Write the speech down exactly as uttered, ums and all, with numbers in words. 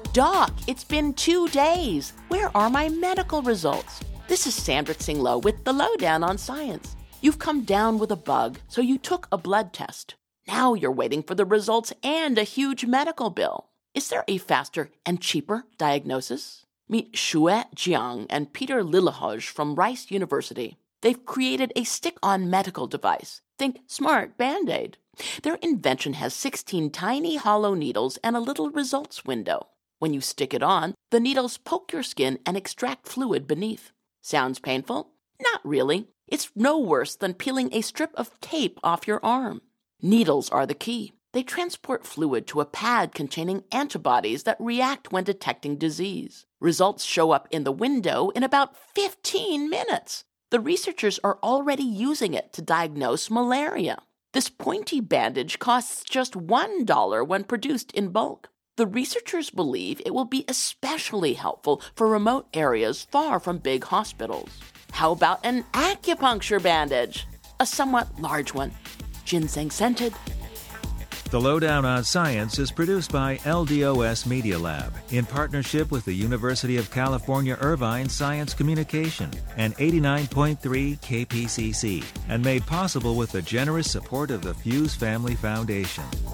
Doc, it's been two days. Where are my medical results? This is Sandra Tsing Loh with the Lowdown on Science. You've come down with a bug, so you took a blood test. Now you're waiting for the results and a huge medical bill. Is there a faster and cheaper diagnosis? Meet Xue Jiang and Peter Lillehoge from Rice University. They've created a stick-on medical device. Think smart Band-Aid. Their invention has sixteen tiny hollow needles and a little results window. When you stick it on, the needles poke your skin and extract fluid beneath. Sounds painful? Not really. It's no worse than peeling a strip of tape off your arm. Needles are the key. They transport fluid to a pad containing antibodies that react when detecting disease. Results show up in the window in about fifteen minutes. The researchers are already using it to diagnose malaria. This pointy bandage costs just one dollar when produced in bulk. The researchers believe it will be especially helpful for remote areas far from big hospitals. How about an acupuncture bandage? A somewhat large one. Ginseng scented. The Lowdown on Science is produced by L D O S Media Lab in partnership with the University of California Irvine Science Communication and eighty-nine point three K P C C, and made possible with the generous support of the Fuse Family Foundation.